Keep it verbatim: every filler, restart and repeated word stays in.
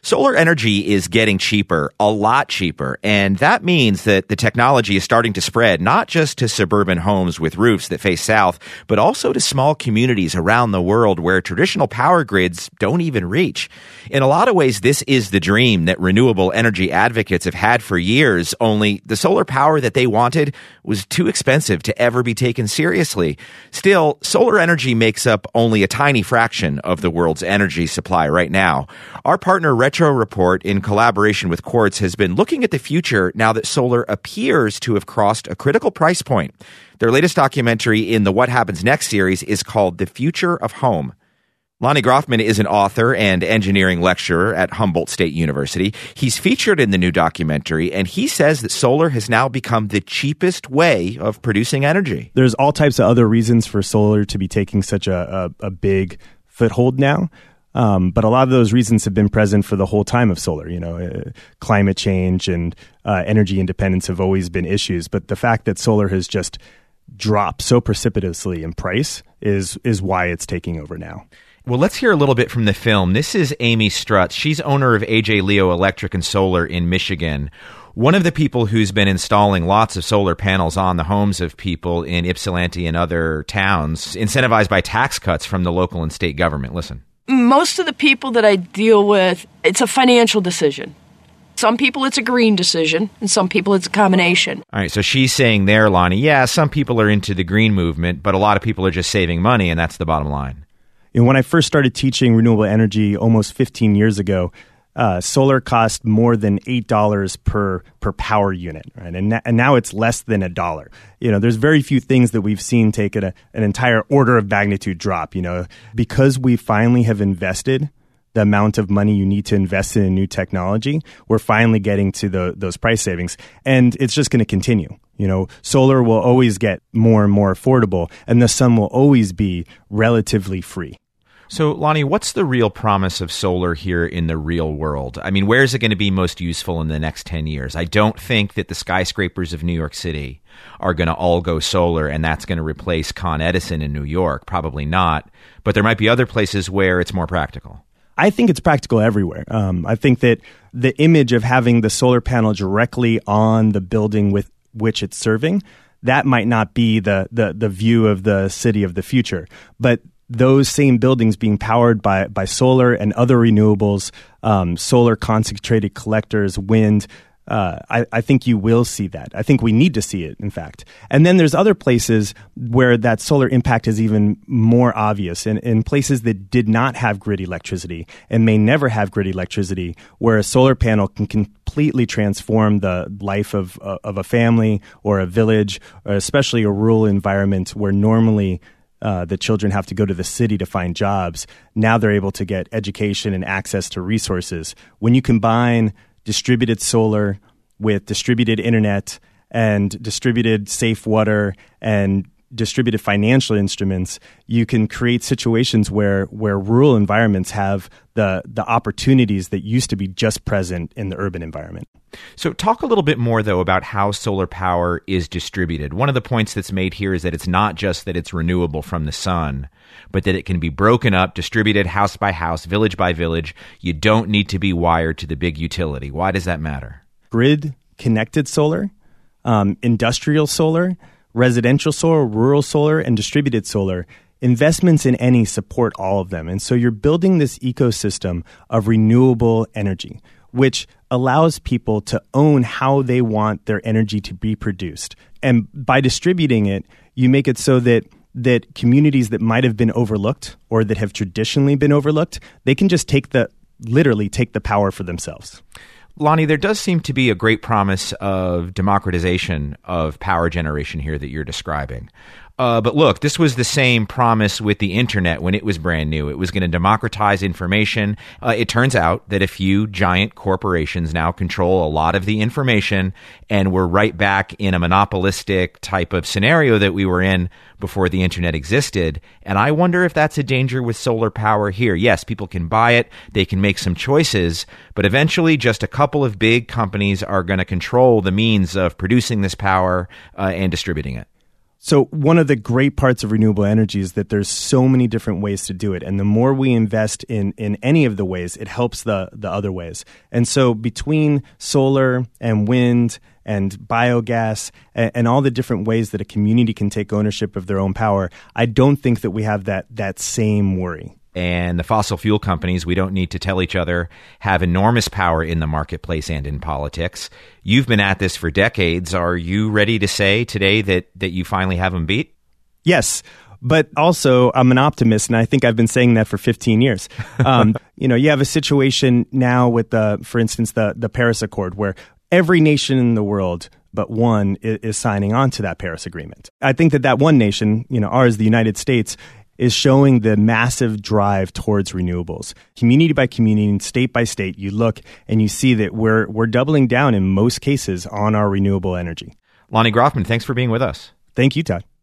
Solar energy is getting cheaper, a lot cheaper, and that means that the technology is starting to spread not just to suburban homes with roofs that face south, but also to small communities around the world where traditional power grids don't even reach. In a lot of ways, this is the dream that renewable energy advocates have had for years, only the solar power that they wanted was too expensive to ever be taken seriously. Still, solar energy makes up only a tiny fraction of the world's energy supply right now. Our partner Retro Report, in collaboration with Quartz, has been looking at the future now that solar appears to have crossed a critical price point. Their latest documentary in the What Happens Next series is called The Future of Home. Lonnie Groffman is an author and engineering lecturer at Humboldt State University. He's featured in the new documentary, and he says that solar has now become the cheapest way of producing energy. There's all types of other reasons for solar to be taking such a, a, a big foothold now. Um, but a lot of those reasons have been present for the whole time of solar. You know, uh, climate change and uh, energy independence have always been issues. But the fact that solar has just dropped so precipitously in price is is why it's taking over now. Well, let's hear a little bit from the film. This is Amy Strutz. She's owner of A J Leo Electric and Solar in Michigan. One of the people who's been installing lots of solar panels on the homes of people in Ypsilanti and other towns, incentivized by tax cuts from the local and state government. Listen. Most of the people that I deal with, it's a financial decision. Some people it's a green decision, and some people it's a combination. All right, so she's saying there, Lonnie, yeah, some people are into the green movement, but a lot of people are just saving money, and that's the bottom line. And when I first started teaching renewable energy almost fifteen years ago, uh, solar cost more than eight dollars per per power unit, right? And, na- and now it's less than a dollar. You know, there's very few things that we've seen take a, an entire order of magnitude drop. You know, because we finally have invested the amount of money you need to invest in a new technology, we're finally getting to the, those price savings, and it's just going to continue. You know, solar will always get more and more affordable, and the sun will always be relatively free. So, Lonnie, what's the real promise of solar here in the real world? I mean, where is it going to be most useful in the next ten years? I don't think that the skyscrapers of New York City are going to all go solar, and that's going to replace Con Edison in New York. Probably not. But there might be other places where it's more practical. I think it's practical everywhere. Um, I think that the image of having the solar panel directly on the building with which it's serving, that might not be the the, the view of the city of the future. But those same buildings being powered by, by solar and other renewables, um, solar concentrated collectors, wind, uh, I, I think you will see that. I think we need to see it, in fact. And then there's other places where that solar impact is even more obvious, in, in places that did not have grid electricity and may never have grid electricity, where a solar panel can completely transform the life of, uh, of a family or a village, or especially a rural environment where normally Uh, the children have to go to the city to find jobs. Now they're able to get education and access to resources. When you combine distributed solar with distributed internet and distributed safe water and distributed financial instruments, you can create situations where where rural environments have the the opportunities that used to be just present in the urban environment. So talk a little bit more, though, about how solar power is distributed. One of the points that's made here is that it's not just that it's renewable from the sun, but that it can be broken up, distributed house by house, village by village. You don't need to be wired to the big utility. Why does that matter? Grid-connected solar, um, industrial solar, residential solar, rural solar, and distributed solar, investments in any support all of them. And so you're building this ecosystem of renewable energy, which allows people to own how they want their energy to be produced. And by distributing it, you make it so that that communities that might have been overlooked or that have traditionally been overlooked, they can just take the, literally take the power for themselves. Lonnie, there does seem to be a great promise of democratization of power generation here that you're describing. Uh, but look, this was the same promise with the internet when it was brand new. It was going to democratize information. Uh, it turns out that a few giant corporations now control a lot of the information, and we're right back in a monopolistic type of scenario that we were in before the internet existed. And I wonder if that's a danger with solar power here. Yes, people can buy it, they can make some choices, but eventually just a couple of big companies are going to control the means of producing this power uh, and distributing it. So one of the great parts of renewable energy is that there's so many different ways to do it. And the more we invest in, in any of the ways, it helps the, the other ways. And so between solar and wind and biogas and, and all the different ways that a community can take ownership of their own power, I don't think that we have that that same worry. And the fossil fuel companies, we don't need to tell each other, have enormous power in the marketplace and in politics. You've been at this for decades. Are you ready to say today that, that you finally have them beat? Yes. But also, I'm an optimist, and I think I've been saying that for fifteen years. Um, you know, you have a situation now with, the, for instance, the, the Paris Accord, where every nation in the world but one is, is signing on to that Paris Agreement. I think that that one nation, you know, ours, the United States, is showing the massive drive towards renewables. Community by community, state by state, you look and you see that we're we're doubling down in most cases on our renewable energy. Lonnie Groffman, thanks for being with us. Thank you, Todd.